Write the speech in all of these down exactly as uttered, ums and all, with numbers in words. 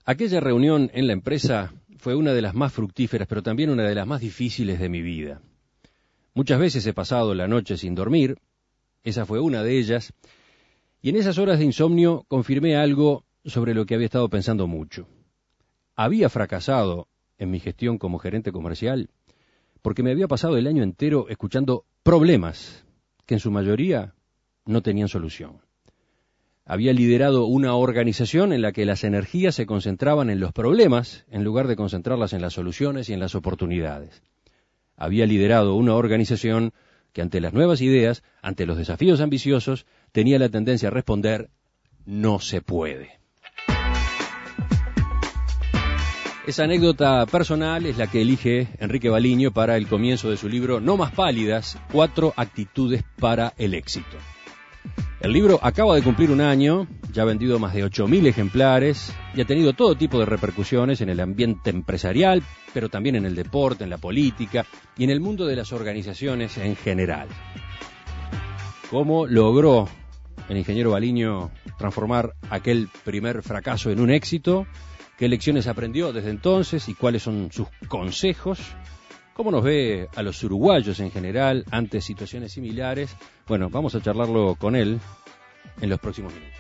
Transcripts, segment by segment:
Aquella reunión en la empresa fue una de las más fructíferas, pero también una de las más difíciles de mi vida. Muchas veces he pasado la noche sin dormir, esa fue una de ellas, y en esas horas de insomnio confirmé algo sobre lo que había estado pensando mucho. Había fracasado en mi gestión como gerente comercial porque me había pasado el año entero escuchando problemas que en su mayoría no tenían solución. Había liderado una organización en la que las energías se concentraban en los problemas en lugar de concentrarlas en las soluciones y en las oportunidades. Había liderado una organización que ante las nuevas ideas, ante los desafíos ambiciosos, tenía la tendencia a responder, no se puede. Esa anécdota personal es la que elige Enrique Baliño para el comienzo de su libro No más pálidas, cuatro actitudes para el éxito. El libro acaba de cumplir un año, ya ha vendido más de ocho mil ejemplares y ha tenido todo tipo de repercusiones en el ambiente empresarial, pero también en el deporte, en la política y en el mundo de las organizaciones en general. ¿Cómo logró el ingeniero Baliño transformar aquel primer fracaso en un éxito? ¿Qué lecciones aprendió desde entonces y cuáles son sus consejos? ¿Cómo nos ve a los uruguayos en general ante situaciones similares? Bueno, vamos a charlarlo con él en los próximos minutos.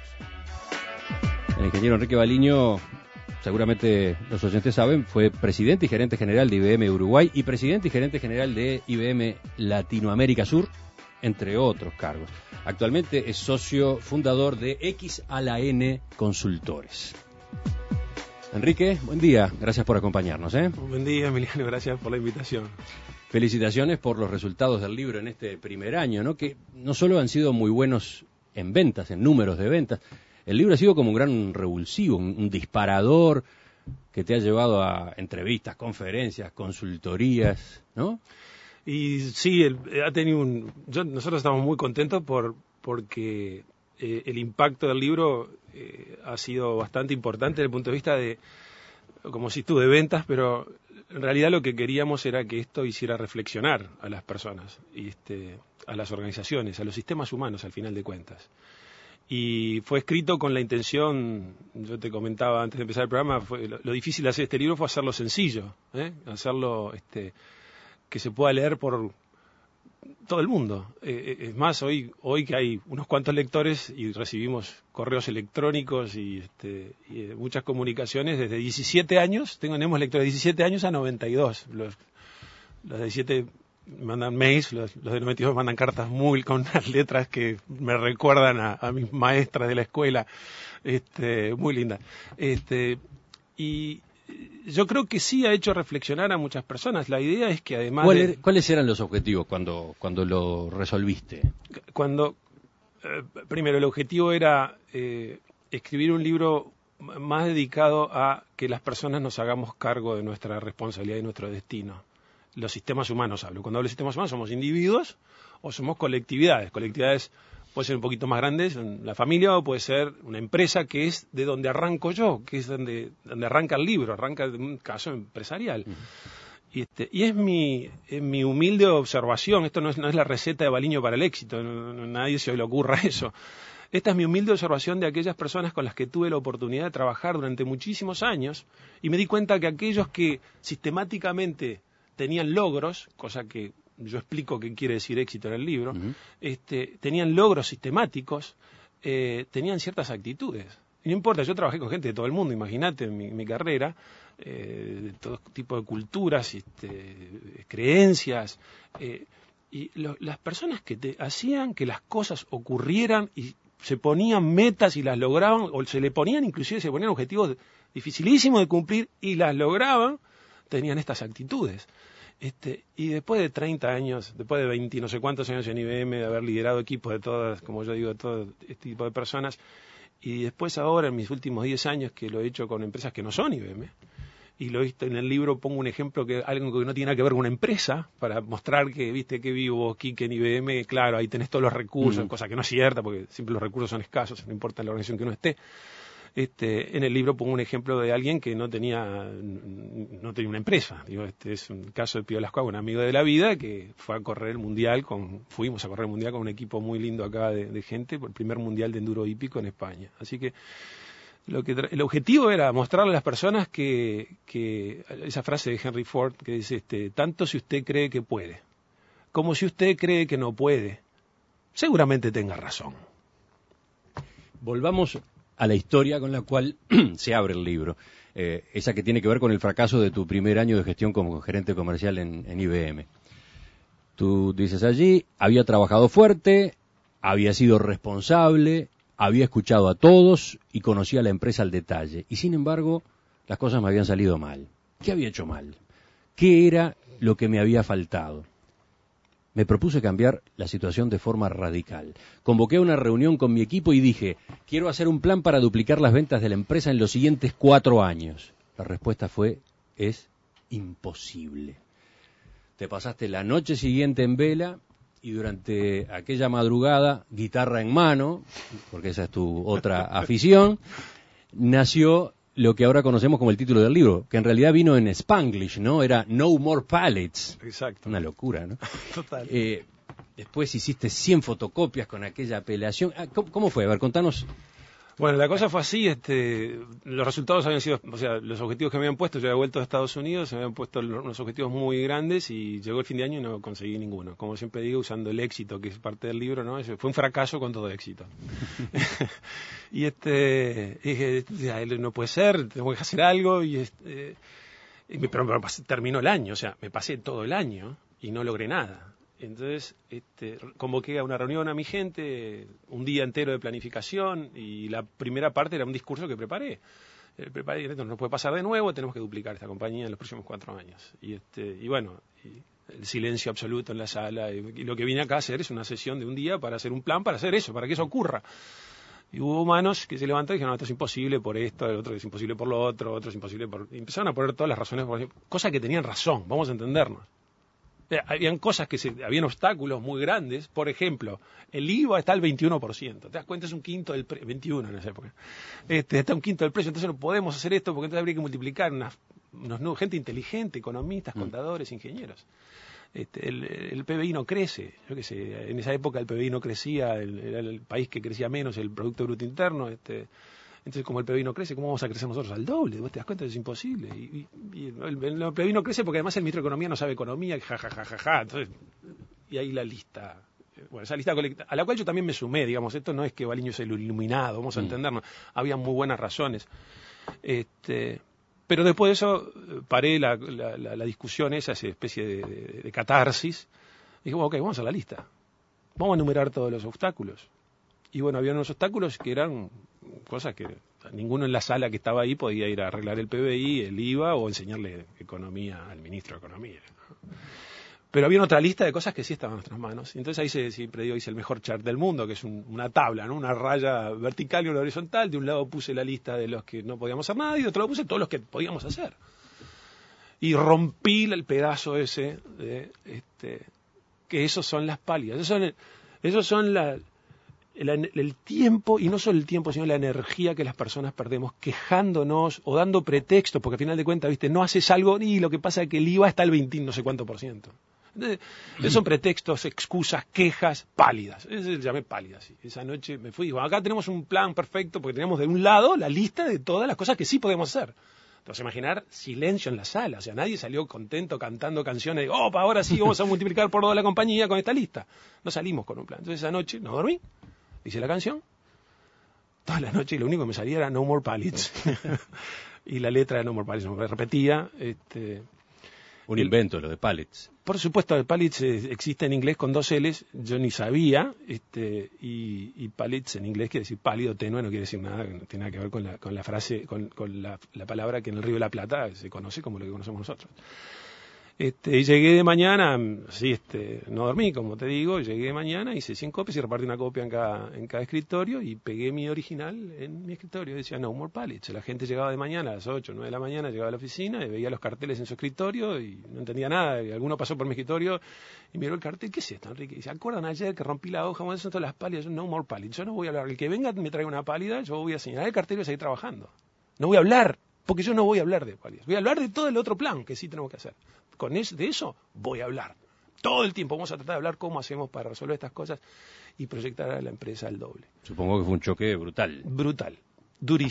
El ingeniero Enrique Baliño, seguramente los oyentes saben, fue presidente y gerente general de I B M Uruguay y presidente y gerente general de I B M Latinoamérica Sur, entre otros cargos. Actualmente es socio fundador de X a la N Consultores. Enrique, buen día, gracias por acompañarnos. ¿eh? Buen día, Emiliano, gracias por la invitación. Felicitaciones por los resultados del libro en este primer año, ¿no? Que no solo han sido muy buenos en ventas, en números de ventas, el libro ha sido como un gran revulsivo, un, un disparador que te ha llevado a entrevistas, conferencias, consultorías, ¿no? Y sí, el, ha tenido un... Yo, nosotros estamos muy contentos por porque eh, el impacto del libro eh, ha sido bastante importante desde el punto de vista de, como si tú, de ventas, pero en realidad lo que queríamos era que esto hiciera reflexionar a las personas, y este, a las organizaciones, a los sistemas humanos, al final de cuentas. Y fue escrito con la intención, yo te comentaba antes de empezar el programa, fue, lo, lo difícil de hacer este libro fue hacerlo sencillo, ¿eh? hacerlo este, que se pueda leer por todo el mundo. Eh, es más, hoy hoy que hay unos cuantos lectores y recibimos correos electrónicos y, este, y muchas comunicaciones desde diecisiete años, tenemos lectores de diecisiete años a noventa y dos. Los, los de diecisiete mandan mails, los, los de noventa y dos mandan cartas muy con unas letras que me recuerdan a, a mis maestras de la escuela, este, muy lindas. Este, y yo creo que sí ha hecho reflexionar a muchas personas. La idea es que además... ¿Cuál de, er, ¿Cuáles eran los objetivos cuando, cuando lo resolviste? Cuando, eh, primero, el objetivo era eh, escribir un libro más dedicado a que las personas nos hagamos cargo de nuestra responsabilidad y nuestro destino. Los sistemas humanos hablo. Cuando hablo de sistemas humanos somos individuos o somos colectividades. Colectividades puede ser un poquito más grandes, la familia, o puede ser una empresa, que es de donde arranco yo, que es donde, donde arranca el libro, arranca de un caso empresarial. Uh-huh. Y, este, y es mi, es mi humilde observación, esto no es, no es la receta de Baliño para el éxito, no, no, nadie se le ocurra eso. Esta es mi humilde observación de aquellas personas con las que tuve la oportunidad de trabajar durante muchísimos años, y me di cuenta que aquellos que sistemáticamente tenían logros, cosa que yo explico qué quiere decir éxito en el libro, uh-huh. este, tenían logros sistemáticos, eh, tenían ciertas actitudes. Y no importa, yo trabajé con gente de todo el mundo, imagínate, en mi, mi carrera, eh, de todo tipo de culturas, este, creencias, eh, y lo, las personas que te hacían que las cosas ocurrieran y se ponían metas y las lograban, o se le ponían, inclusive se ponían objetivos dificilísimos de cumplir y las lograban, tenían estas actitudes. Este, y después de treinta años, después de veinte no sé cuántos años en I B M, de haber liderado equipos de todas, como yo digo, de todo este tipo de personas, y después ahora en mis últimos diez años que lo he hecho con empresas que no son I B M, y lo he visto en el libro, pongo un ejemplo, que algo que no tiene nada que ver con una empresa, para mostrar que, viste, que vivo aquí, que en I B M, claro, ahí tenés todos los recursos, mm. cosa que no es cierta, porque siempre los recursos son escasos, no importa en la organización que uno esté. Este, en el libro pongo un ejemplo de alguien que no tenía no tenía una empresa. Digo, este es un caso de Pío Lascua, un amigo de la vida que fue a correr el mundial con, fuimos a correr el mundial con un equipo muy lindo acá de, de gente, por el primer mundial de enduro hípico en España. Así que Lo que el objetivo era mostrarle a las personas que, que esa frase de Henry Ford que dice, este, tanto si usted cree que puede, como si usted cree que no puede, seguramente tenga razón. Volvamos a la historia con la cual se abre el libro, eh, esa que tiene que ver con el fracaso de tu primer año de gestión como gerente comercial en, en I B M. Tú dices allí, había trabajado fuerte, había sido responsable, había escuchado a todos y conocía la empresa al detalle. Y sin embargo, las cosas me habían salido mal. ¿Qué había hecho mal? ¿Qué era lo que me había faltado? Me propuse cambiar la situación de forma radical. Convoqué una reunión con mi equipo y dije, quiero hacer un plan para duplicar las ventas de la empresa en los siguientes cuatro años. La respuesta fue, es imposible. Te pasaste la noche siguiente en vela y durante aquella madrugada, guitarra en mano, porque esa es tu otra afición, nació lo que ahora conocemos como el título del libro, que en realidad vino en Spanglish, ¿no? Era No More Pallets. Exacto. Una locura, ¿no? Total. Eh, después hiciste cien fotocopias con aquella apelación. ¿Cómo, cómo fue? A ver, contanos. Bueno, la cosa fue así, este, los resultados habían sido, o sea, los objetivos que me habían puesto, yo había vuelto a Estados Unidos, se me habían puesto unos objetivos muy grandes y llegó el fin de año y no conseguí ninguno. Como siempre digo, usando el éxito, que es parte del libro, ¿no? Fue un fracaso con todo éxito. y este, dije, no puede ser, tengo que hacer algo y este, y me, pero, pero terminó el año, o sea, me pasé todo el año y no logré nada. Entonces este, convoqué a una reunión a mi gente, un día entero de planificación y la primera parte era un discurso que preparé. Eh, preparé esto no puede pasar de nuevo, tenemos que duplicar esta compañía en los próximos cuatro años. Y, este, y bueno, y el silencio absoluto en la sala. Y, y lo que vine acá a hacer es una sesión de un día para hacer un plan para hacer eso, para que eso ocurra. Y hubo manos que se levantaron y dijeron, no, esto es imposible por esto, el otro es imposible por lo otro, otro es imposible por... Y empezaron a poner todas las razones, por... cosas que tenían razón, vamos a entendernos. Habían cosas que se, habían obstáculos muy grandes, por ejemplo, el I V A está al veintiuno por ciento, te das cuenta, es un quinto del precio, veintiuno en esa época, este, está un quinto del precio, entonces no podemos hacer esto porque entonces habría que multiplicar una, unos, gente inteligente, economistas, contadores, ingenieros. Este, el, el P B I no crece, yo qué sé, en esa época el P B I no crecía, el, era el país que crecía menos, el Producto Bruto Interno, este, entonces como el P B I no crece, ¿cómo vamos a crecer nosotros al doble? ¿Vos te das cuenta? Es imposible. Y, y, y el, el P B I no crece porque además el ministro de Economía no sabe economía, jajajajaja, ja, ja, ja, ja. Entonces, y ahí la lista, bueno, esa lista colectiva, a la cual yo también me sumé, digamos, esto no es que Baliño es el iluminado, vamos a mm. entendernos, había muy buenas razones. Este... Pero después de eso paré la, la, la, la discusión, esa, esa especie de, de, de catarsis. Y dije, bueno, ok, vamos a la lista. Vamos a enumerar todos los obstáculos. Y bueno, había unos obstáculos que eran cosas que ninguno en la sala que estaba ahí podía ir a arreglar el P B I, el I V A o enseñarle economía al ministro de Economía. Pero había otra lista de cosas que sí estaban en nuestras manos. Entonces ahí se, siempre digo, hice el mejor chart del mundo, que es un, una tabla, ¿no? Una raya vertical y una horizontal. De un lado puse la lista de los que no podíamos hacer nada y de otro lado puse todos los que podíamos hacer. Y rompí el pedazo ese de, este, que esos son las pálidas. Esos son, esos son la, el, el tiempo, y no solo el tiempo, sino la energía que las personas perdemos quejándonos o dando pretextos, porque al final de cuentas, viste, no haces algo y lo que pasa es que el I V A está al veinte, no sé cuánto por ciento. Entonces, esos son pretextos, excusas, quejas, pálidas. Eso se llamé pálidas. Sí. Esa noche me fui y digo, acá tenemos un plan perfecto porque tenemos de un lado la lista de todas las cosas que sí podemos hacer. Entonces, imaginar silencio en la sala. O sea, nadie salió contento cantando canciones de, oh, ahora sí vamos a multiplicar por dos la compañía con esta lista. No salimos con un plan. Entonces, esa noche no dormí, hice la canción. Toda la noche y lo único que me salía era No More Pallets. Y la letra de No More Pallets me repetía. Este, Un invento, lo de pallets. Por supuesto, el pallets existe en inglés con dos L's, yo ni sabía, este, y, y pallets en inglés quiere decir pálido, tenue, no quiere decir nada, no tiene nada que ver con la, con la frase, con, con la, la palabra que en el Río de la Plata se conoce como lo que conocemos nosotros. Este, y llegué de mañana, sí, este, no dormí, como te digo, llegué de mañana, hice cien copias y repartí una copia en cada, en cada escritorio y pegué mi original en mi escritorio. Decía No More Pallets. La gente llegaba de mañana a las ocho, nueve de la mañana, llegaba a la oficina y veía los carteles en su escritorio y no entendía nada. Y alguno pasó por mi escritorio y miró el cartel. ¿Qué es esto, Enrique? Y ¿se acuerdan ayer que rompí la hoja? Bueno, son todas las pálidas. No More Pallets. Yo no voy a hablar. El que venga me traiga una pálida, yo voy a señalar el cartel y voy a seguir trabajando. No voy a hablar, porque yo no voy a hablar de pálidas. Voy a hablar de todo el otro plan que sí tenemos que hacer. Con eso, de eso voy a hablar. Todo el tiempo vamos a tratar de hablar cómo hacemos para resolver estas cosas y proyectar a la empresa al doble. Supongo que fue un choque brutal. Brutal, durísimo.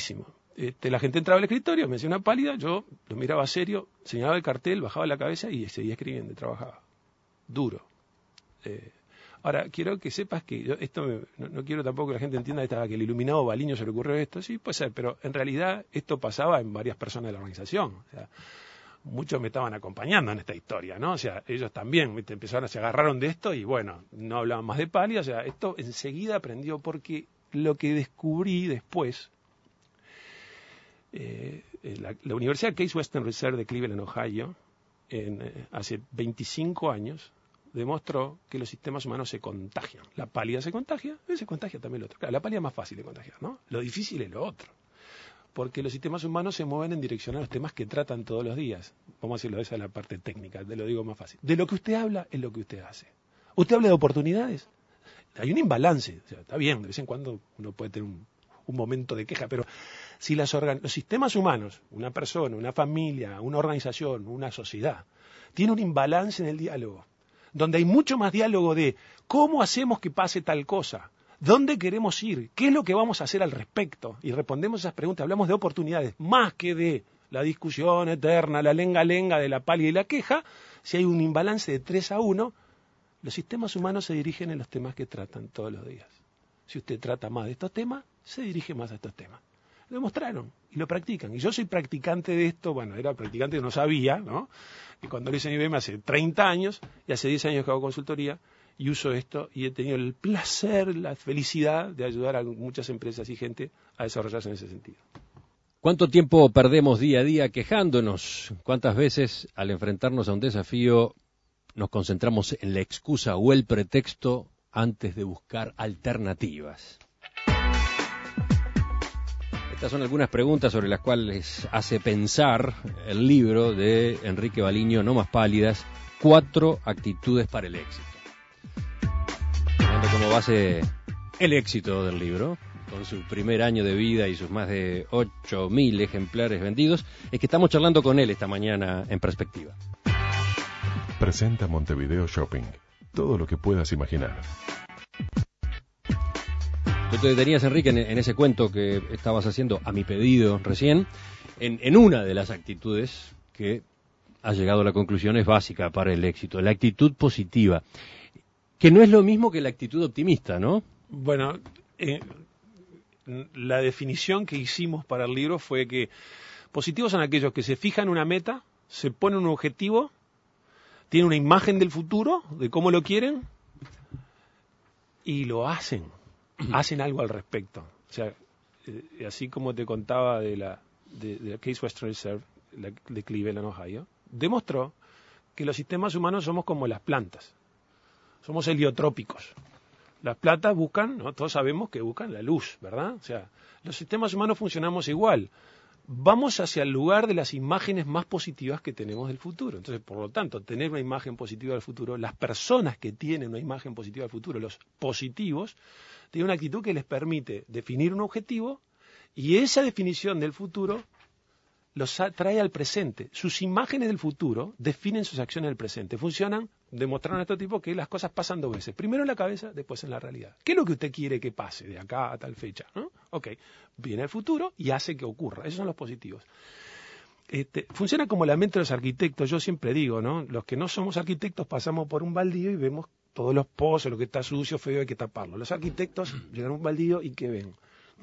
Este, la gente entraba al escritorio, me hacía una pálida, yo lo miraba serio, señalaba el cartel, bajaba la cabeza y seguía escribiendo, y trabajaba. Duro. Eh, ahora, quiero que sepas que yo, esto me, no, no quiero tampoco que la gente entienda esta, que el iluminado Baliño se le ocurrió esto, sí, puede ser, pero en realidad esto pasaba en varias personas de la organización. O sea, muchos me estaban acompañando en esta historia, ¿no? O sea, ellos también ¿viste? empezaron, se agarraron de esto y bueno, no hablaban más de pálida, o sea, esto enseguida aprendió porque lo que descubrí después, eh, la, la Universidad Case Western Reserve de Cleveland, Ohio, en, eh, hace veinticinco años, demostró que los sistemas humanos se contagian. La pálida se contagia, y se contagia también lo otro. Claro, la pálida es más fácil de contagiar, ¿no? Lo difícil es lo otro. Porque los sistemas humanos se mueven en dirección a los temas que tratan todos los días. Vamos a decirlo, esa es la parte técnica, te lo digo más fácil. De lo que usted habla es lo que usted hace. Usted habla de oportunidades. Hay un imbalance. O sea, está bien, de vez en cuando uno puede tener un, un momento de queja, pero si las organ- los sistemas humanos, una persona, una familia, una organización, una sociedad, tiene un imbalance en el diálogo, donde hay mucho más diálogo de cómo hacemos que pase tal cosa, dónde queremos ir, qué es lo que vamos a hacer al respecto, y respondemos esas preguntas, hablamos de oportunidades, más que de la discusión eterna, la lenga-lenga de la pálida y la queja. Si hay un imbalance de tres a uno, los sistemas humanos se dirigen en los temas que tratan todos los días. Si usted trata más de estos temas, se dirige más a estos temas. Lo demostraron y lo practican. Y yo soy practicante de esto, bueno, era practicante que no sabía, ¿no? Y cuando lo hice en I B M hace treinta años, y hace diez años que hago consultoría, y uso esto, y he tenido el placer, la felicidad de ayudar a muchas empresas y gente a desarrollarse en ese sentido. ¿Cuánto tiempo perdemos día a día quejándonos? ¿Cuántas veces al enfrentarnos a un desafío nos concentramos en la excusa o el pretexto antes de buscar alternativas? Estas son algunas preguntas sobre las cuales hace pensar el libro de Enrique Baliño, No más pálidas, Cuatro actitudes para el éxito. Tomando como base el éxito del libro, con su primer año de vida y sus más de ocho mil ejemplares vendidos, es que estamos charlando con él esta mañana en Perspectiva. Presenta Montevideo Shopping. Todo lo que puedas imaginar. Tú te detenías, Enrique, en, en ese cuento que estabas haciendo a mi pedido recién, en, en una de las actitudes que has llegado a la conclusión es básica para el éxito, la actitud positiva, que no es lo mismo que la actitud optimista, ¿no? Bueno, eh, la definición que hicimos para el libro fue que positivos son aquellos que se fijan una meta, se ponen un objetivo, tienen una imagen del futuro, de cómo lo quieren, y lo hacen. Hacen algo al respecto. O sea, eh, así como te contaba de la, de, de la Case Western Reserve, la, de Cleveland, Ohio, demostró que los sistemas humanos somos como las plantas. Somos heliotrópicos. Las plantas buscan, ¿no? Todos sabemos que buscan la luz, ¿verdad? O sea, los sistemas humanos funcionamos igual. Vamos hacia el lugar de las imágenes más positivas que tenemos del futuro. Entonces, por lo tanto, tener una imagen positiva del futuro, las personas que tienen una imagen positiva del futuro, los positivos, tienen una actitud que les permite definir un objetivo y esa definición del futuro los trae al presente. Sus imágenes del futuro definen sus acciones del presente. Funcionan, demostraron a este tipo que las cosas pasan dos veces. Primero en la cabeza, después en la realidad. ¿Qué es lo que usted quiere que pase de acá a tal fecha? ¿No? Ok, viene el futuro y hace que ocurra. Esos son los positivos. Este, funciona como la mente de los arquitectos. Yo siempre digo, ¿no? Los que no somos arquitectos pasamos por un baldío y vemos todos los pozos, lo que está sucio, feo, hay que taparlo. Los arquitectos llegan a un baldío y ¿qué ven?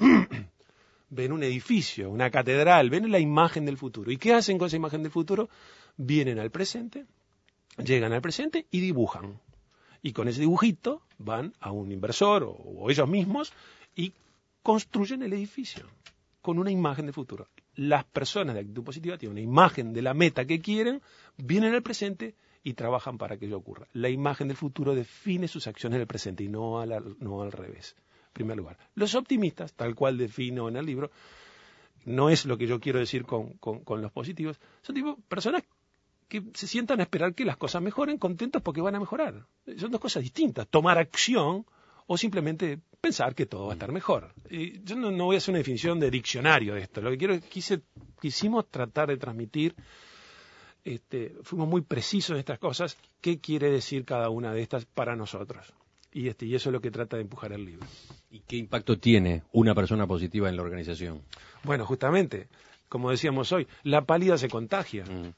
Ven un edificio, una catedral, ven la imagen del futuro. ¿Y qué hacen con esa imagen del futuro? Vienen al presente, llegan al presente y dibujan. Y con ese dibujito van a un inversor o, o ellos mismos y construyen el edificio con una imagen del futuro. Las personas de actitud positiva tienen una imagen de la meta que quieren, vienen al presente y trabajan para que ello ocurra. La imagen del futuro define sus acciones del presente y no al, no al revés. En primer lugar. Los optimistas, tal cual defino en el libro, no es lo que yo quiero decir con, con, con los positivos, son tipo personas que se sientan a esperar que las cosas mejoren, contentos porque van a mejorar. Son dos cosas distintas, tomar acción o simplemente pensar que todo va a estar mejor. Y yo no, no voy a hacer una definición de diccionario de esto, lo que quiero es quise, quisimos tratar de transmitir, este, fuimos muy precisos en estas cosas, qué quiere decir cada una de estas para nosotros. Y, este, y eso es lo que trata de empujar el libro. ¿Y qué impacto tiene una persona positiva en la organización? Bueno, justamente, como decíamos hoy, la pálida se contagia. Mm.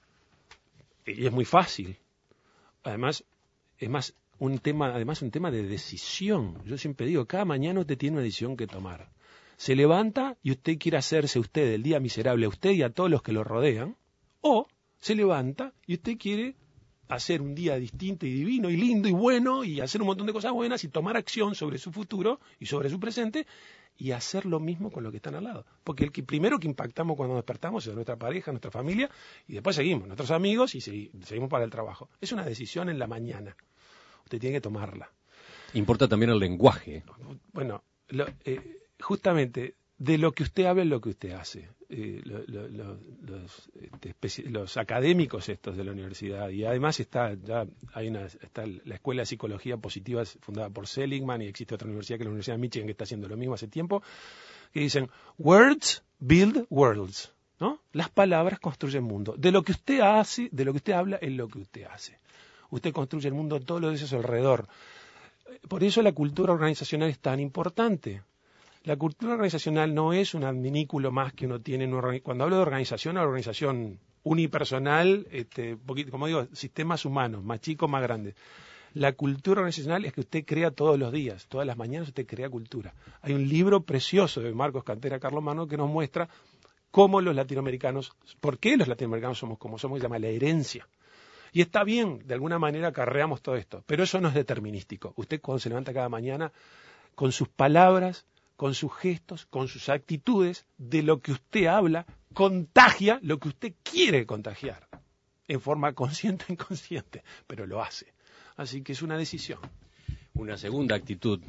Y es muy fácil. Además, es más un tema, además un tema de decisión. Yo siempre digo, cada mañana usted tiene una decisión que tomar. Se levanta y usted quiere hacerse usted el día miserable a usted y a todos los que lo rodean, o se levanta y usted quiere hacer un día distinto y divino y lindo y bueno y hacer un montón de cosas buenas y tomar acción sobre su futuro y sobre su presente y hacer lo mismo con lo que están al lado. Porque el que primero que impactamos cuando despertamos es nuestra pareja, nuestra familia, y después seguimos, nuestros amigos, y seguimos para el trabajo. Es una decisión en la mañana. Usted tiene que tomarla. Importa también el lenguaje. Bueno, lo, eh, justamente, de lo que usted habla es lo que usted hace. Eh, lo, lo, lo, los, este, los académicos estos de la universidad, y además está ya hay una está la Escuela de Psicología Positiva fundada por Seligman, y existe otra universidad que es la Universidad de Michigan que está haciendo lo mismo hace tiempo, que dicen words build worlds, ¿no? Las palabras construyen mundo. De lo que usted hace, de lo que usted habla es lo que usted hace. Usted construye el mundo, todo lo de eso a su alrededor. Por eso la cultura organizacional es tan importante. La cultura organizacional no es un adminículo más que uno tiene en una organización. Cuando hablo de organización, una organización unipersonal, este, poquito, como digo, sistemas humanos, más chicos, más grandes. La cultura organizacional es que usted crea todos los días, todas las mañanas usted crea cultura. Hay un libro precioso de Marcos Cantera Carlomagno que nos muestra cómo los latinoamericanos, por qué los latinoamericanos somos como somos, se llama la herencia. Y está bien, de alguna manera acarreamos todo esto, pero eso no es determinístico. Usted cuando se levanta cada mañana, con sus palabras, con sus gestos, con sus actitudes, de lo que usted habla, contagia lo que usted quiere contagiar, en forma consciente o inconsciente, pero lo hace. Así que es una decisión. Una segunda actitud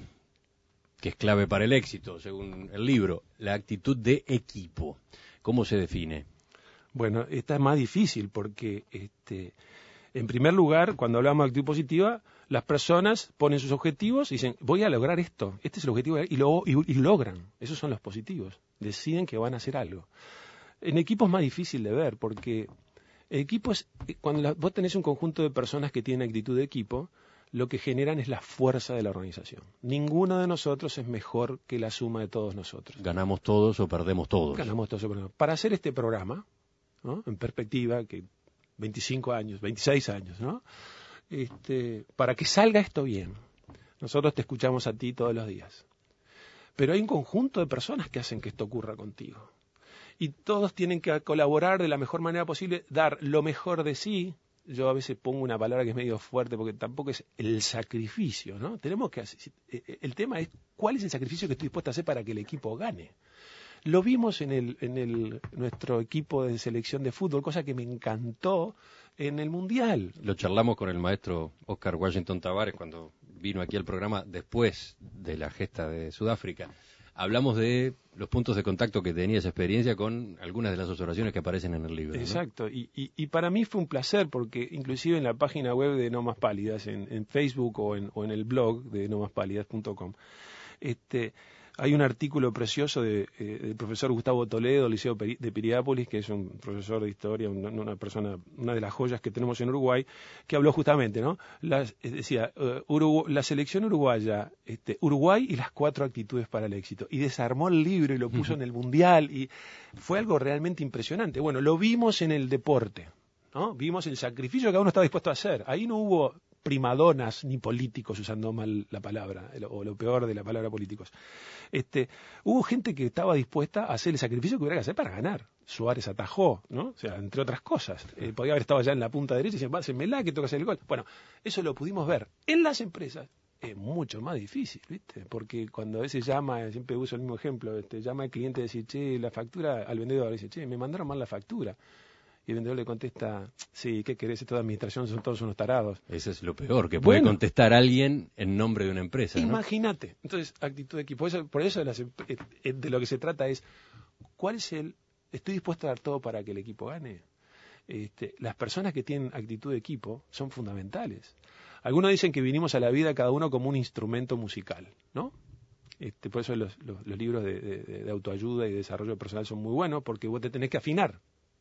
que es clave para el éxito, según el libro, la actitud de equipo. ¿Cómo se define? Bueno, esta es más difícil porque, este, en primer lugar, cuando hablamos de actitud positiva, las personas ponen sus objetivos y dicen, voy a lograr esto, este es el objetivo, y lo y, y logran. Esos son los positivos. Deciden que van a hacer algo. En equipo es más difícil de ver, porque equipo es, cuando la, vos tenés un conjunto de personas que tienen actitud de equipo, lo que generan es la fuerza de la organización. Ninguno de nosotros es mejor que la suma de todos nosotros. Ganamos todos o perdemos todos. Ganamos todos o perdemos. Para hacer este programa, ¿no? En perspectiva, que veinticinco años, veintiséis años, ¿no? Este, para que salga esto bien, nosotros te escuchamos a ti todos los días. Pero hay un conjunto de personas que hacen que esto ocurra contigo. Y todos tienen que colaborar de la mejor manera posible, dar lo mejor de sí. Yo a veces pongo una palabra que es medio fuerte porque tampoco es el sacrificio, ¿no? Tenemos que hacer, el tema es cuál es el sacrificio que estoy dispuesto a hacer para que el equipo gane. Lo vimos en el, en el nuestro equipo de selección de fútbol, cosa que me encantó en el Mundial. Lo charlamos con el maestro Oscar Washington Tavares cuando vino aquí al programa después de la gesta de Sudáfrica. Hablamos de los puntos de contacto que tenía esa experiencia con algunas de las observaciones que aparecen en el libro, ¿no? Exacto, y, y, y para mí fue un placer porque inclusive en la página web de No Más Pálidas, en, en Facebook o en, o en el blog de no más pálidas punto com, este... hay un artículo precioso de, eh, del profesor Gustavo Toledo, del Liceo de Piriápolis, que es un profesor de historia, una, una persona, una de las joyas que tenemos en Uruguay, que habló justamente, ¿no? Las, decía, uh, Urugu la selección uruguaya, este, Uruguay y las cuatro actitudes para el éxito. Y desarmó el libro y lo puso en el Mundial, y fue algo realmente impresionante. Bueno, lo vimos en el deporte, ¿no? Vimos el sacrificio que cada uno estaba dispuesto a hacer. Ahí no hubo primadonas ni políticos, usando mal la palabra, o lo peor de la palabra políticos. Este, hubo gente que estaba dispuesta a hacer el sacrificio que hubiera que hacer para ganar. Suárez atajó, ¿no? O sea, entre otras cosas. Eh, podía haber estado allá en la punta derecha y decir, pásenmela que toca hacer el gol. Bueno, eso lo pudimos ver. En las empresas es mucho más difícil, ¿viste? Porque cuando a veces llama, siempre uso el mismo ejemplo, este, llama al cliente y dice, che, la factura, al vendedor, dice, che, me mandaron mal la factura. Y el vendedor le contesta, sí, ¿qué querés? Toda administración son todos unos tarados. Eso es lo peor, que puede bueno, contestar alguien en nombre de una empresa, ¿no? Imagínate. Entonces, actitud de equipo. Por eso, por eso de, las, de lo que se trata es, ¿cuál es el...? ¿Estoy dispuesto a dar todo para que el equipo gane? Este, las personas que tienen actitud de equipo son fundamentales. Algunos dicen que vinimos a la vida cada uno como un instrumento musical, ¿no? Este, por eso los, los, los libros de, de, de autoayuda y de desarrollo personal son muy buenos, porque vos te tenés que afinar.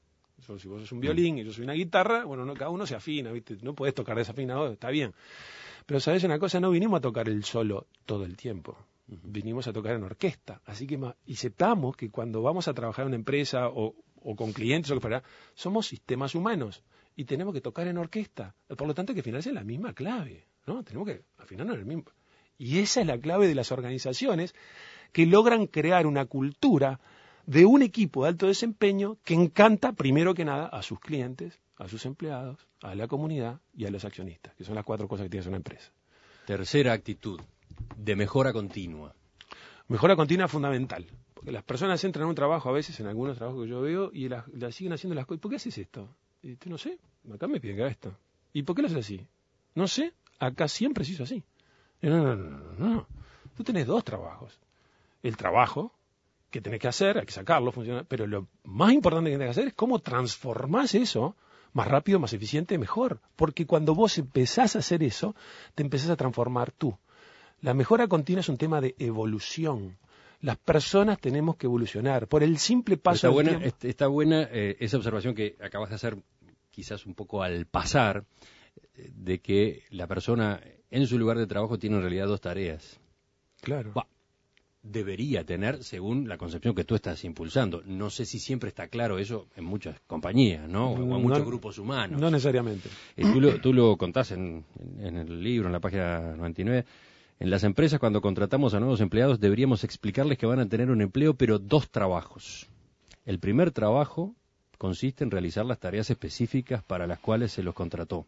Si vos sos un violín y yo soy una guitarra, bueno, no, cada uno se afina, ¿viste? No podés tocar desafinado, está bien. Pero, ¿sabés una cosa? No vinimos a tocar el solo todo el tiempo. Vinimos a tocar en orquesta, así que y sepamos que cuando vamos a trabajar en una empresa o, o con clientes o que fuera, somos sistemas humanos y tenemos que tocar en orquesta. Por lo tanto, hay que afinarse en la misma clave, ¿no? Tenemos que afinarnos en el mismo. Y esa es la clave de las organizaciones que logran crear una cultura de un equipo de alto desempeño que encanta, primero que nada, a sus clientes, a sus empleados, a la comunidad y a los accionistas, que son las cuatro cosas que tiene una empresa. Tercera actitud, de mejora continua. Mejora continua es fundamental, porque las personas entran a un trabajo, a veces en algunos trabajos que yo veo, y la, la siguen haciendo las cosas. ¿Por qué haces esto? Y tú, no sé, acá me piden que haga esto. ¿Y por qué lo haces así? No sé, acá siempre se hizo así. Y no, no, no, no, no. Tú tenés dos trabajos. El trabajo que tenés que hacer, hay que sacarlo, funciona, pero lo más importante que tenés que hacer es cómo transformás eso más rápido, más eficiente, mejor. Porque cuando vos empezás a hacer eso, te empezás a transformar tú. La mejora continua es un tema de evolución. Las personas tenemos que evolucionar por el simple paso del tiempo. Está, está buena eh, esa observación que acabas de hacer, quizás un poco al pasar, eh, de que la persona en su lugar de trabajo tiene en realidad dos tareas. Claro. Bah, debería tener, según la concepción que tú estás impulsando. No sé si siempre está claro eso en muchas compañías, ¿no? O en muchos no, grupos humanos. No necesariamente. Eh, tú, lo, tú lo contás en, en, en el libro, en la página noventa y nueve. En las empresas, cuando contratamos a nuevos empleados, deberíamos explicarles que van a tener un empleo, pero dos trabajos. El primer trabajo consiste en realizar las tareas específicas para las cuales se los contrató.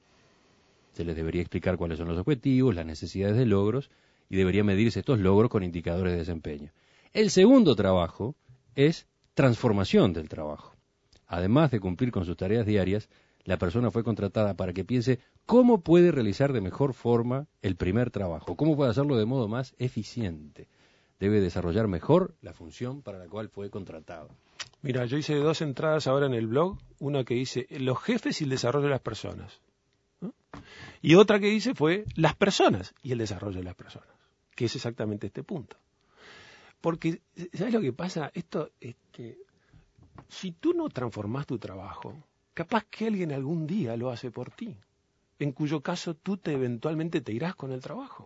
Se les debería explicar cuáles son los objetivos, las necesidades de logros, y debería medirse estos logros con indicadores de desempeño. El segundo trabajo es transformación del trabajo. Además de cumplir con sus tareas diarias, la persona fue contratada para que piense cómo puede realizar de mejor forma el primer trabajo, cómo puede hacerlo de modo más eficiente. Debe desarrollar mejor la función para la cual fue contratado. Mira, yo hice dos entradas ahora en el blog, una que dice los jefes y el desarrollo de las personas, ¿no? Y otra que hice fue las personas y el desarrollo de las personas, que es exactamente este punto. Porque, ¿sabes lo que pasa? Esto es que si tú no transformás tu trabajo, capaz que alguien algún día lo hace por ti, en cuyo caso tú te eventualmente te irás con el trabajo.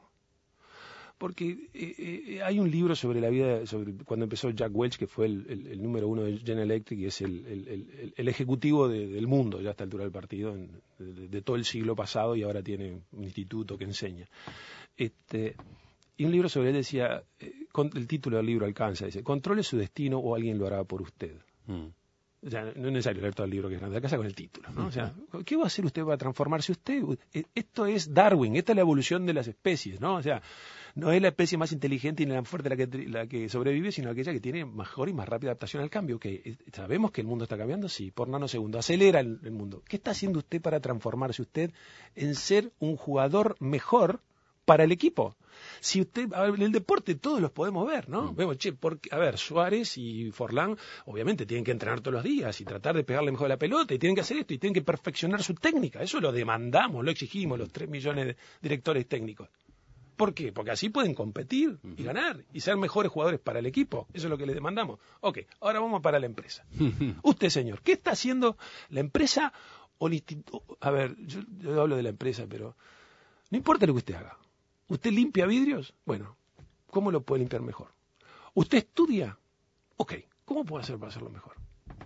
Porque eh, eh, hay un libro sobre la vida, sobre cuando empezó Jack Welch, que fue el, el, el número uno de General Electric y es el, el, el, el ejecutivo de, del mundo ya a esta altura del partido, en, de, de todo el siglo pasado, y ahora tiene un instituto que enseña. Este, y un libro sobre él decía, eh, con, el título del libro alcanza, dice, controle su destino o alguien lo hará por usted. Mm. O sea, no es necesario leer todo el libro que es grande, alcanza con el título, ¿no? O sea, ¿qué va a hacer usted para transformarse usted? Esto es Darwin, esta es la evolución de las especies, ¿no? O sea, no es la especie más inteligente y la más fuerte la que, la que sobrevive, sino aquella que tiene mejor y más rápida adaptación al cambio. Que sabemos que el mundo está cambiando, sí, por nanosegundos, acelera el, el mundo. ¿Qué está haciendo usted para transformarse usted en ser un jugador mejor para el equipo? Si usted, a ver, en el deporte todos los podemos ver, ¿no? Mm. Vemos, che, porque, a ver, Suárez y Forlán obviamente tienen que entrenar todos los días y tratar de pegarle mejor la pelota y tienen que hacer esto y tienen que perfeccionar su técnica. Eso lo demandamos, lo exigimos los tres millones de directores técnicos. ¿Por qué? Porque así pueden competir y ganar y ser mejores jugadores para el equipo. Eso es lo que les demandamos. Ok, ahora vamos para la empresa. Usted, señor, ¿qué está haciendo la empresa o el instituto? A ver, yo, yo hablo de la empresa, pero no importa lo que usted haga. ¿Usted limpia vidrios? Bueno, ¿cómo lo puede limpiar mejor? ¿Usted estudia? Ok, ¿cómo puede hacer para hacerlo mejor?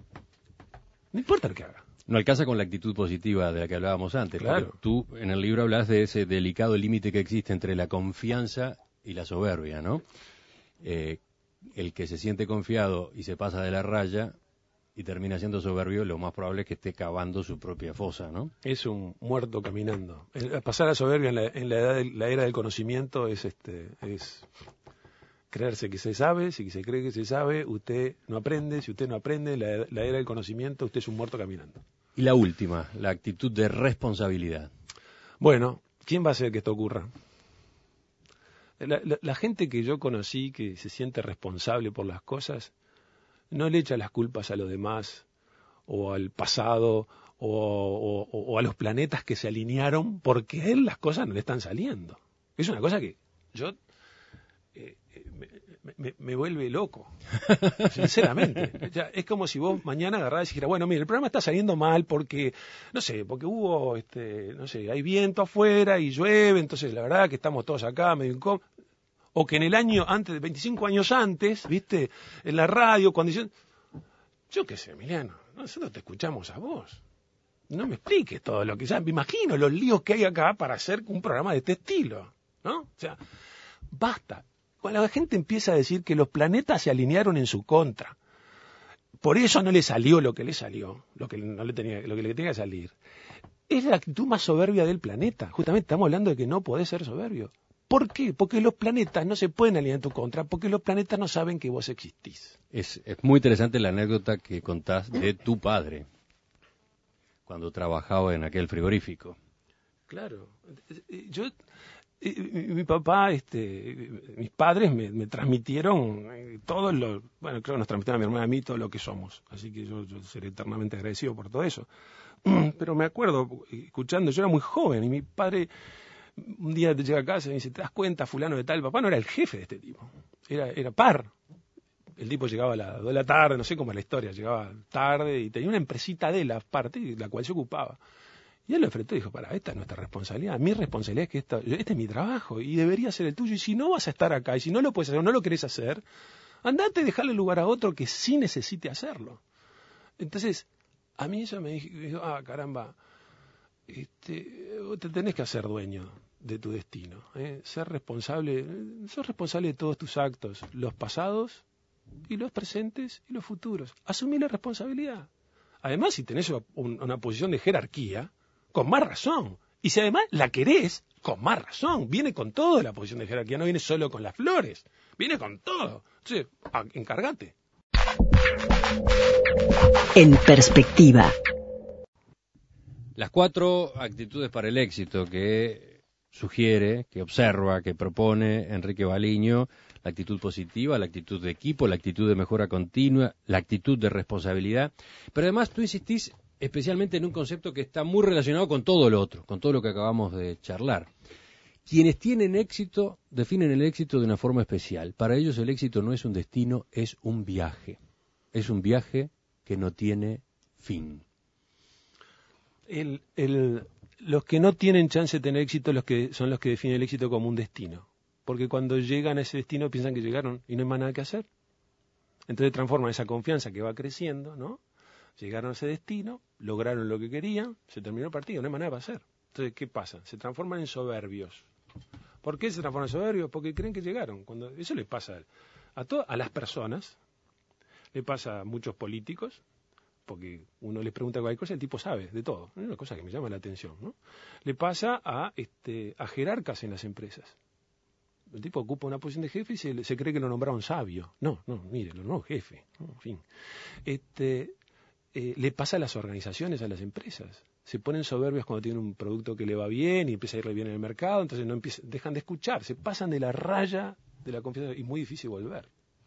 No importa lo que haga. No alcanza con la actitud positiva de la que hablábamos antes. Claro. Tú en el libro hablas de ese delicado límite que existe entre la confianza y la soberbia, ¿no? Eh, el que se siente confiado y se pasa de la raya y termina siendo soberbio, lo más probable es que esté cavando su propia fosa, ¿no? Es un muerto caminando. El, pasar a soberbia en la, en la edad de, la era del conocimiento es este es creerse que se sabe. Si se cree que se sabe, usted no aprende. Si usted no aprende, la, la era del conocimiento, usted es un muerto caminando. Y la última, la actitud de responsabilidad. Bueno, ¿quién va a hacer que esto ocurra? La, la, la gente que yo conocí que se siente responsable por las cosas no le echa las culpas a los demás o al pasado o, o, o a los planetas que se alinearon porque a él las cosas no le están saliendo. Es una cosa que yo eh, me, me, me vuelve loco, sinceramente. O sea, es como si vos mañana agarrás y dijeras, bueno, mire, el programa está saliendo mal porque, no sé, porque hubo, este, no sé, hay viento afuera y llueve, entonces la verdad que estamos todos acá medio incómodos. O que en el año antes, de veinticinco años antes, viste, en la radio, cuando dicen, yo qué sé, Emiliano, nosotros te escuchamos a vos. No me expliques todo lo que ya, me imagino los líos que hay acá para hacer un programa de este estilo, ¿no? O sea, basta. Cuando la gente empieza a decir que los planetas se alinearon en su contra, por eso no le salió lo que le salió, lo que no le tenía, lo que le tenía que salir, es la actitud más soberbia del planeta. Justamente estamos hablando de que no podés ser soberbio. ¿Por qué? Porque los planetas no se pueden alinear en tu contra, porque los planetas no saben que vos existís. Es, es muy interesante la anécdota que contás de tu padre, cuando trabajaba en aquel frigorífico. Claro. Yo, mi, mi papá, este, mis padres me, me transmitieron todo lo, bueno, creo que nos transmitieron a mi hermana y a mí todo lo que somos. Así que yo, yo seré eternamente agradecido por todo eso. Pero me acuerdo, escuchando, yo era muy joven y mi padre un día te llega a casa y me dice, ¿te das cuenta, fulano de tal? Papá no era el jefe de este tipo, era, era par. El tipo llegaba a las dos de la tarde, no sé cómo es la historia, llegaba tarde y tenía una empresita de la parte de la cual se ocupaba. Y él lo enfrentó y dijo, para, esta es nuestra responsabilidad, mi responsabilidad es que esto, este es mi trabajo y debería ser el tuyo. Y si no vas a estar acá, y si no lo puedes hacer o no lo querés hacer, andate y dejarle lugar a otro que sí necesite hacerlo. Entonces, a mí eso me dijo, ah, caramba, este, te tenés que hacer dueño de tu destino, ¿eh? Ser responsable, sos responsable de todos tus actos, los pasados y los presentes y los futuros. Asumí la responsabilidad. Además, si tenés un, una posición de jerarquía, con más razón. Y si además la querés, con más razón. Viene con todo la posición de jerarquía, no viene solo con las flores, viene con todo. Entonces, encárgate. En perspectiva. Las cuatro actitudes para el éxito que sugiere, que observa, que propone Enrique Valiño: la actitud positiva, la actitud de equipo, la actitud de mejora continua, la actitud de responsabilidad. Pero además tú insistís especialmente en un concepto que está muy relacionado con todo lo otro, con todo lo que acabamos de charlar. Quienes tienen éxito definen el éxito de una forma especial. Para ellos el éxito no es un destino, es un viaje. Es un viaje que no tiene fin. El, el, los que no tienen chance de tener éxito los que, son los que definen el éxito como un destino. Porque cuando llegan a ese destino piensan que llegaron y no hay más nada que hacer. Entonces transforman esa confianza que va creciendo, ¿no? Llegaron a ese destino, lograron lo que querían, se terminó el partido, no hay más nada para hacer. Entonces, ¿qué pasa? Se transforman en soberbios. ¿Por qué se transforman en soberbios? Porque creen que llegaron. Cuando eso les pasa a, to, a las personas, le pasa a muchos políticos, porque uno les pregunta cualquier cosa, el tipo sabe de todo. Es una cosa que me llama la atención, ¿no? Le pasa a, este, a jerarcas en las empresas. El tipo ocupa una posición de jefe y se, se cree que lo nombraron sabio. No, no, mire, lo no jefe. No, en fin. Este, eh, le pasa a las organizaciones, a las empresas. Se ponen soberbios cuando tienen un producto que le va bien y empieza a irle bien en el mercado, entonces no empiezan, dejan de escuchar, se pasan de la raya de la confianza y es muy difícil volver.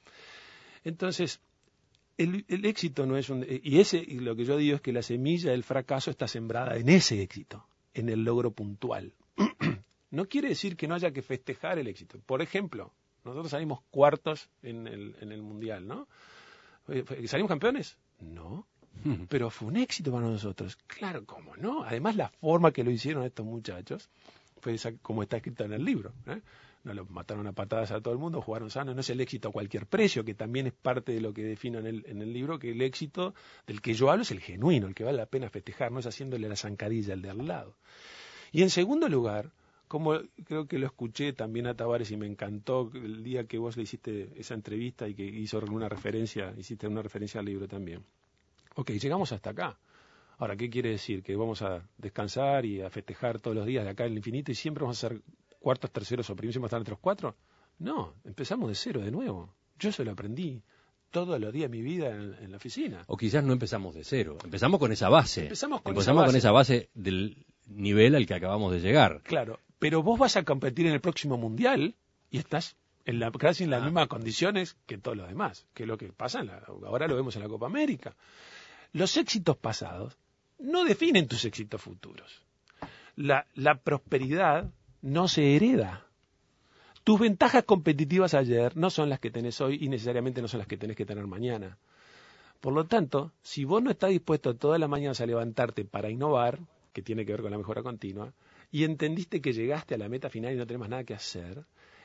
Entonces, el, el éxito no es un... Y, ese, y lo que yo digo es que la semilla del fracaso está sembrada en ese éxito, en el logro puntual. No quiere decir que no haya que festejar el éxito. Por ejemplo, nosotros salimos cuartos en el, en el Mundial, ¿no? ¿Salimos campeones? No. Pero fue un éxito para nosotros. Claro, ¿cómo no? Además, la forma que lo hicieron estos muchachos fue esa, como está escrito en el libro, ¿eh? No lo mataron a patadas a todo el mundo, jugaron sano. No es el éxito a cualquier precio, que también es parte de lo que defino en el, en el libro, que el éxito del que yo hablo es el genuino, el que vale la pena festejar, no es haciéndole la zancadilla al de al lado. Y en segundo lugar, como creo que lo escuché también a Tavares y me encantó el día que vos le hiciste esa entrevista y que hizo una referencia, hiciste una referencia al libro también. Ok, llegamos hasta acá. Ahora, ¿qué quiere decir? ¿Que vamos a descansar y a festejar todos los días de acá en el infinito y siempre vamos a ser cuartos, terceros o primeros y vamos a estar entre los cuatro? No, empezamos de cero de nuevo. Yo eso lo aprendí todos los días de mi vida en, en la oficina. O quizás no empezamos de cero, empezamos con esa base. Empezamos con, empezamos esa, base. con esa base del nivel al que acabamos de llegar. Claro, pero vos vas a competir en el próximo mundial y estás en la, casi en las ah. mismas condiciones que todos los demás, que es lo que pasa, en la, ahora lo vemos en la Copa América. Los éxitos pasados no definen tus éxitos futuros. La, la prosperidad no se hereda. Tus ventajas competitivas ayer no son las que tenés hoy y necesariamente no son las que tenés que tener mañana. Por lo tanto, si vos no estás dispuesto todas las mañanas a levantarte para innovar, que tiene que ver con la mejora continua, y entendiste que llegaste a la meta final y no tenés más nada que hacer,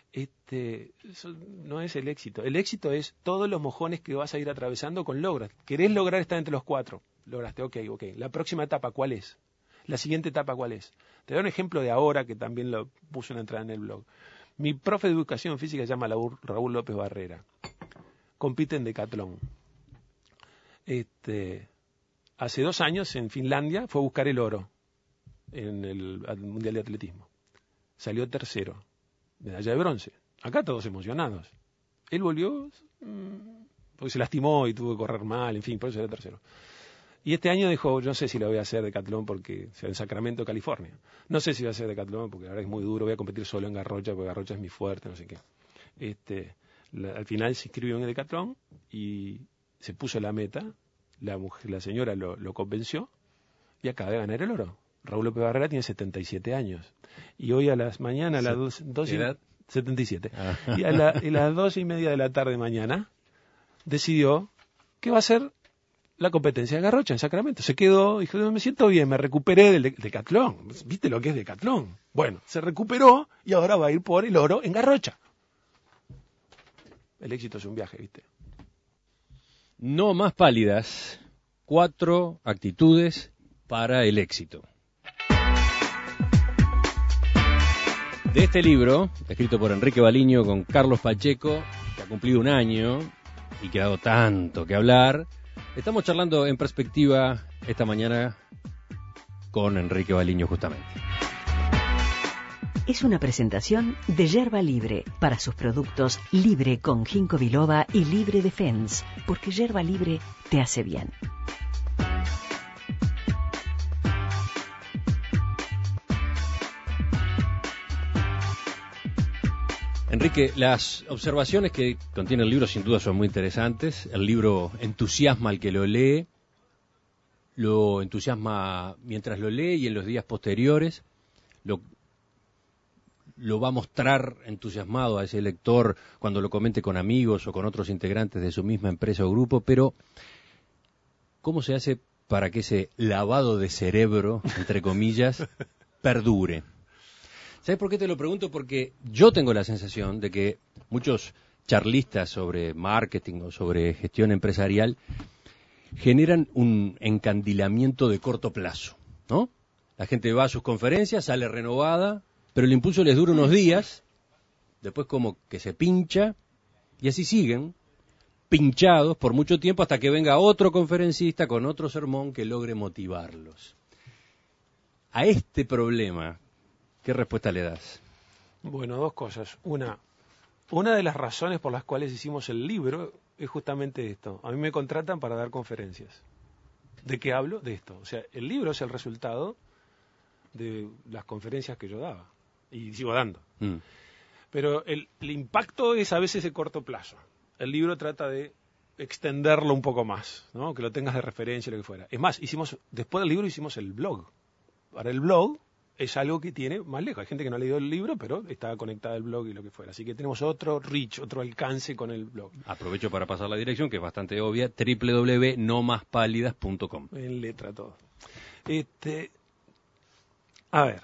Este, eso no es el éxito. El éxito es todos los mojones que vas a ir atravesando con logros. ¿Querés lograr estar entre los cuatro? Lograste, ok, ok. ¿La próxima etapa cuál es? ¿La siguiente etapa cuál es? Te doy un ejemplo de ahora que también lo puse una entrada en el blog. Mi profe de educación física se llama Raúl López Barrera. Compite en decatlón. Este, hace dos años en Finlandia fue a buscar el oro en el Mundial de Atletismo. Salió tercero. Medalla de bronce. Acá todos emocionados. Él volvió mmm, porque se lastimó y tuvo que correr mal, en fin, por eso era tercero. Y este año dijo, yo no sé si lo voy a hacer decatlón porque, o sea, en Sacramento, California. No sé si voy a hacer decatlón porque la verdad es muy duro, voy a competir solo en Garrocha porque Garrocha es mi fuerte, no sé qué. Este, la, al final se inscribió en el decatlón y se puso la meta, la mujer, la señora lo, lo convenció y acaba de ganar el oro. Raúl López Barrera tiene setenta y siete años. Y hoy a las mañana, a las dos, dos y, setenta y siete. Ah. Y a, la, a las dos y media de la tarde mañana, decidió que va a hacer la competencia de Garrocha en Sacramento. Se quedó, dijo, me siento bien, me recuperé del decatlón. ¿Viste lo que es decatlón? Bueno, se recuperó y ahora va a ir por el oro en Garrocha. El éxito es un viaje, ¿viste? No más pálidas. Cuatro actitudes para el éxito. De este libro, escrito por Enrique Baliño con Carlos Pacheco, que ha cumplido un año y que ha dado tanto que hablar, estamos charlando en perspectiva esta mañana con Enrique Baliño justamente. Es una presentación de Yerba Libre para sus productos Libre con ginkgo biloba y Libre Defense, porque Yerba Libre te hace bien. Enrique, las observaciones que contiene el libro sin duda son muy interesantes. El libro entusiasma al que lo lee, lo entusiasma mientras lo lee y en los días posteriores, lo, lo va a mostrar entusiasmado a ese lector cuando lo comente con amigos o con otros integrantes de su misma empresa o grupo, pero ¿cómo se hace para que ese lavado de cerebro, entre comillas, perdure? ¿Sabes por qué te lo pregunto? Porque yo tengo la sensación de que muchos charlistas sobre marketing o sobre gestión empresarial generan un encandilamiento de corto plazo, ¿no? La gente va a sus conferencias, sale renovada, pero el impulso les dura unos días, después como que se pincha, y así siguen, pinchados por mucho tiempo hasta que venga otro conferencista con otro sermón que logre motivarlos. A este problema, ¿qué respuesta le das? Bueno, dos cosas. Una, una de las razones por las cuales hicimos el libro es justamente esto. A mí me contratan para dar conferencias. ¿De qué hablo? De esto. O sea, el libro es el resultado de las conferencias que yo daba y sigo dando. Mm. Pero el, el impacto es a veces de corto plazo. El libro trata de extenderlo un poco más, ¿no? Que lo tengas de referencia, lo que fuera. Es más, hicimos después del libro hicimos el blog. Para el blog es algo que tiene más lejos. Hay gente que no ha leído el libro, pero está conectada al blog y lo que fuera. Así que tenemos otro reach, otro alcance con el blog. Aprovecho para pasar la dirección, que es bastante obvia, doble u doble u doble u punto no más pálidas punto com. En letra todo. Este, a ver,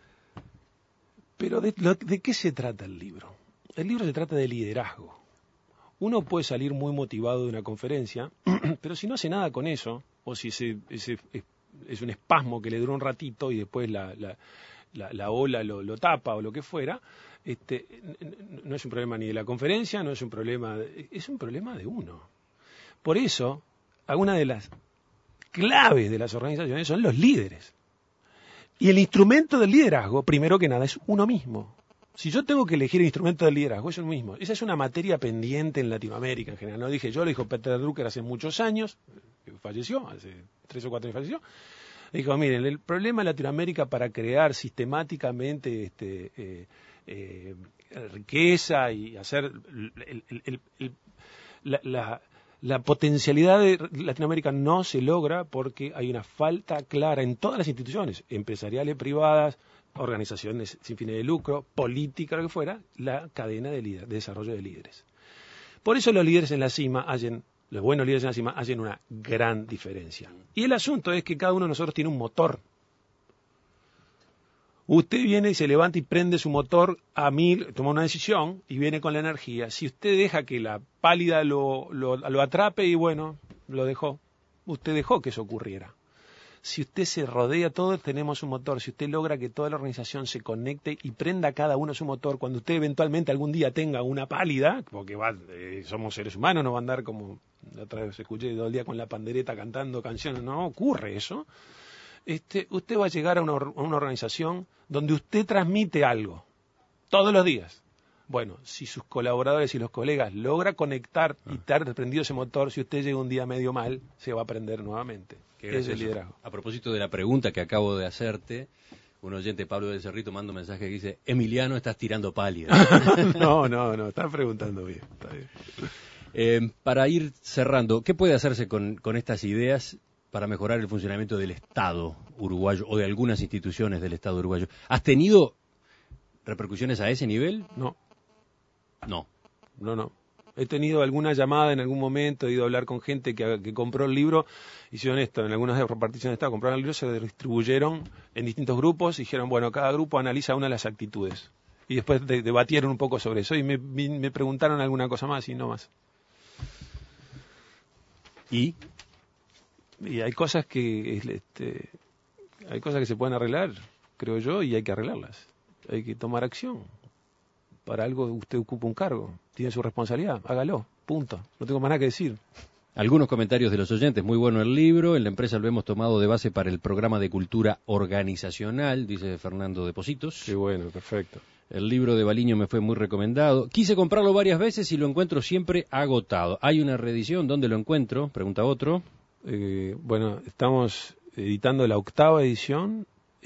pero de, ¿de qué se trata el libro? El libro se trata de liderazgo. Uno puede salir muy motivado de una conferencia, pero si no hace nada con eso, o si ese, ese es un espasmo que le dura un ratito y después la, la, la, la ola lo, lo tapa o lo que fuera, este, no es un problema ni de la conferencia, no es un problema, de, es un problema de uno. Por eso, alguna de las claves de las organizaciones son los líderes. Y el instrumento del liderazgo, primero que nada, es uno mismo. Si yo tengo que elegir el instrumento del liderazgo, es uno mismo. Esa es una materia pendiente en Latinoamérica en general. No dije yo, lo dijo Peter Drucker hace muchos años, que falleció, hace tres o cuatro años falleció. Dijo, miren, el problema en Latinoamérica para crear sistemáticamente este, eh, eh, riqueza y hacer el, el, el, el, la, la, la potencialidad de Latinoamérica no se logra porque hay una falta clara en todas las instituciones, empresariales, privadas, organizaciones sin fines de lucro, política, lo que fuera, la cadena de, líder, de desarrollo de líderes. Por eso los líderes en la cima hacen, los buenos líderes en la cima hacen una gran diferencia. Y el asunto es que cada uno de nosotros tiene un motor. Usted viene y se levanta y prende su motor a mil, toma una decisión y viene con la energía. Si usted deja que la pálida lo, lo, lo atrape y bueno, lo dejó. Usted dejó que eso ocurriera. Si usted se rodea, todos tenemos un motor. Si usted logra que toda la organización se conecte y prenda cada uno su motor, cuando usted eventualmente algún día tenga una pálida, porque va, eh, somos seres humanos, no va a andar como la otra vez escuché todo el día con la pandereta cantando canciones, no ocurre eso. Este, usted va a llegar a una, a una organización donde usted transmite algo, todos los días. Bueno, si sus colaboradores y los colegas logra conectar y estar prendido ese motor, si usted llega un día medio mal, se va a prender nuevamente. Ese es el liderazgo. A propósito de la pregunta que acabo de hacerte, un oyente, Pablo del Cerrito, manda un mensaje que dice, Emiliano, estás tirando pálida. no, no, no, está preguntando bien. Está bien. Eh, para ir cerrando, ¿qué puede hacerse con, con estas ideas para mejorar el funcionamiento del Estado uruguayo o de algunas instituciones del Estado uruguayo? ¿Has tenido repercusiones a ese nivel? No. No. No, no. He tenido alguna llamada en algún momento, he ido a hablar con gente que, que compró el libro, y soy honesto, en algunas reparticiones de Estado compraron el libro, se distribuyeron en distintos grupos y dijeron, bueno, cada grupo analiza una de las actitudes. Y después de, debatieron un poco sobre eso y me, me, me preguntaron alguna cosa más y no más. ¿Y? Y hay cosas que este, hay cosas que se pueden arreglar, creo yo, y hay que arreglarlas. Hay que tomar acción. Para algo usted ocupa un cargo, tiene su responsabilidad, hágalo, punto. No tengo más nada que decir. Algunos comentarios de los oyentes, muy bueno el libro, en la empresa lo hemos tomado de base para el programa de cultura organizacional, dice Fernando de Positos. Qué bueno, perfecto. El libro de Baliño me fue muy recomendado. Quise comprarlo varias veces y lo encuentro siempre agotado. ¿Hay una reedición? ¿Dónde lo encuentro? Pregunta otro. Eh, bueno, estamos editando la octava edición.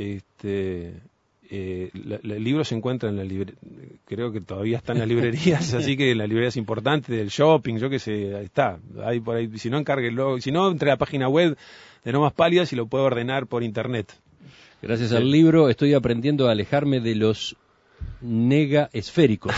Este, eh, la, la, el libro se encuentra en la librería, creo que todavía está en las librerías, así que en las librerías importantes del shopping, yo qué sé, ahí está. Ahí por ahí, si no, encárguelo. Si no, entre a la página web de No Más Pálidas y lo puedo ordenar por internet. Gracias sí. al libro estoy aprendiendo a alejarme de los nega esféricos.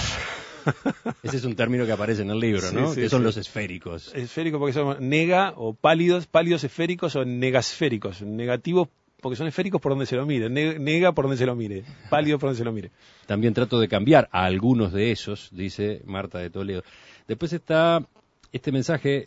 Ese es un término que aparece en el libro, ¿no? Sí, sí, que son sí. los esféricos. Esféricos porque son nega o pálidos, pálidos esféricos o negasféricos. Negativos porque son esféricos por donde se lo mire, nega por donde se lo mire, pálido por donde se lo mire. También trato de cambiar a algunos de esos, dice Marta de Toledo. Después está este mensaje,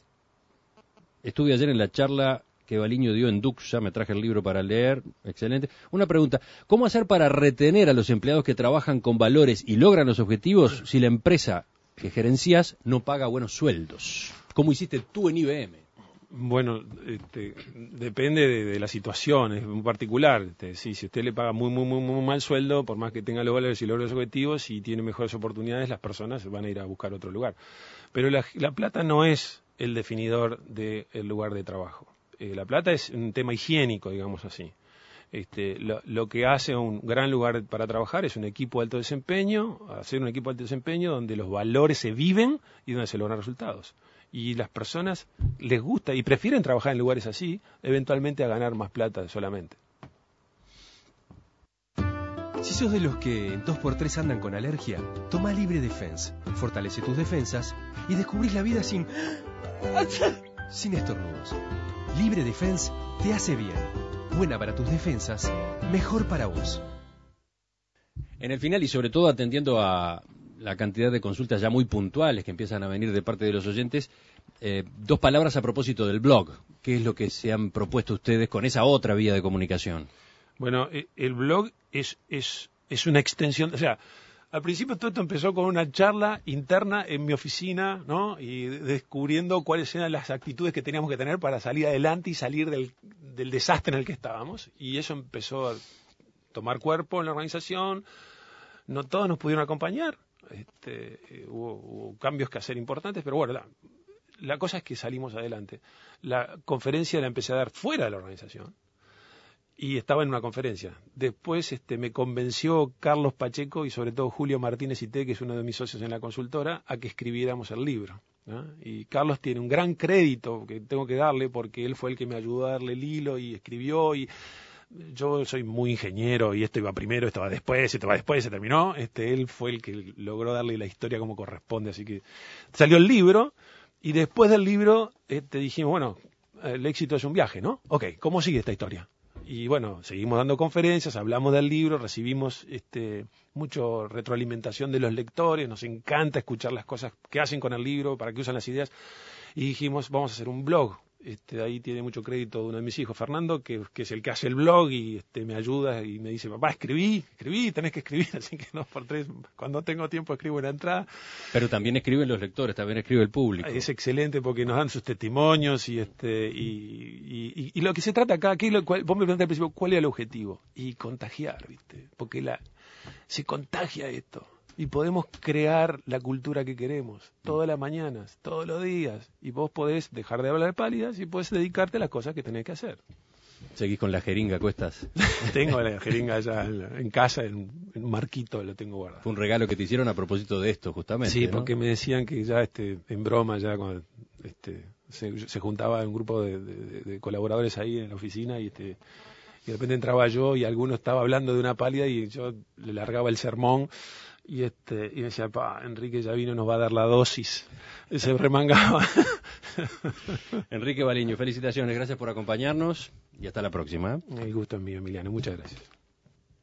estuve ayer en la charla que Baliño dio en Duxia, me traje el libro para leer, excelente. Una pregunta, ¿cómo hacer para retener a los empleados que trabajan con valores y logran los objetivos si la empresa que gerencias no paga buenos sueldos? ¿Cómo hiciste tú en I B M? Bueno, este, depende de, de la situación, es muy particular. Este, sí, si usted le paga muy, muy, muy, muy mal sueldo, por más que tenga los valores y logre los objetivos y tiene mejores oportunidades, las personas van a ir a buscar otro lugar. Pero la, la plata no es el definidor del lugar de trabajo. Eh, la plata es un tema higiénico, digamos así. Este, lo, lo que hace un gran lugar para trabajar es un equipo de alto desempeño, hacer un equipo de alto desempeño donde los valores se viven y donde se logran resultados. Y las personas les gusta y prefieren trabajar en lugares así, eventualmente a ganar más plata solamente. Si sos de los que en dos por tres andan con alergia, toma Libre Defense. Fortalece tus defensas y descubrís la vida sin... sin estornudos. Libre Defense te hace bien. Buena para tus defensas, mejor para vos. En el final y sobre todo atendiendo a la cantidad de consultas ya muy puntuales que empiezan a venir de parte de los oyentes, eh, dos palabras a propósito del blog. ¿Qué es lo que se han propuesto ustedes con esa otra vía de comunicación? Bueno, el blog es, es, es una extensión, o sea, al principio todo esto empezó con una charla interna en mi oficina, ¿no? Y descubriendo cuáles eran las actitudes que teníamos que tener para salir adelante y salir del, del desastre en el que estábamos. Y eso empezó a tomar cuerpo en la organización. No todos nos pudieron acompañar. Este, eh, hubo, hubo cambios que hacer importantes, pero bueno, la, la cosa es que salimos adelante. La conferencia la empecé a dar fuera de la organización. Y estaba en una conferencia. Después este, me convenció Carlos Pacheco y sobre todo Julio Martínez Ité, que es uno de mis socios en la consultora, a que escribiéramos el libro, ¿no? Y Carlos tiene un gran crédito que tengo que darle porque él fue el que me ayudó a darle el hilo y escribió. Y yo soy muy ingeniero y esto iba primero, esto va después, esto va después, se terminó. Este, él fue el que logró darle la historia como corresponde. Así que salió el libro y después del libro este, dijimos, bueno, el éxito es un viaje, ¿no? Ok, ¿cómo sigue esta historia? y bueno, seguimos dando conferencias, hablamos del libro, recibimos este, mucho retroalimentación de los lectores, nos encanta escuchar las cosas que hacen con el libro, para qué usan las ideas, y dijimos, vamos a hacer un blog. Este, ahí tiene mucho crédito uno de mis hijos, Fernando, que, que es el que hace el blog y este, me ayuda y me dice, papá, escribí, escribí, tenés que escribir, así que dos por tres, cuando tengo tiempo escribo en la entrada. Pero también escriben los lectores, también escribe el público. Es excelente porque nos dan sus testimonios y este y, y, y lo que se trata acá, aquí lo cual, vos me preguntaste al principio, ¿cuál era el objetivo? Y contagiar, ¿viste? Porque la se contagia esto. Y podemos crear la cultura que queremos, todas las mañanas, todos los días. Y vos podés dejar de hablar de pálidas y podés dedicarte a las cosas que tenés que hacer. ¿Seguís con la jeringa, Cuestas? Tengo la jeringa ya en, en casa, en, en un marquito lo tengo guardado. Fue un regalo que te hicieron a propósito de esto, justamente. Sí, ¿no? porque me decían que ya este, en broma, ya cuando este, se, se juntaba un grupo de, de, de colaboradores ahí en la oficina y este y de repente entraba yo y alguno estaba hablando de una pálida y yo le largaba el sermón. Y este y me decía, pa, Enrique ya vino, nos va a dar la dosis. Y se remangaba. Enrique Baliño, felicitaciones, gracias por acompañarnos y hasta la próxima. El gusto es mío, Emiliano, muchas gracias.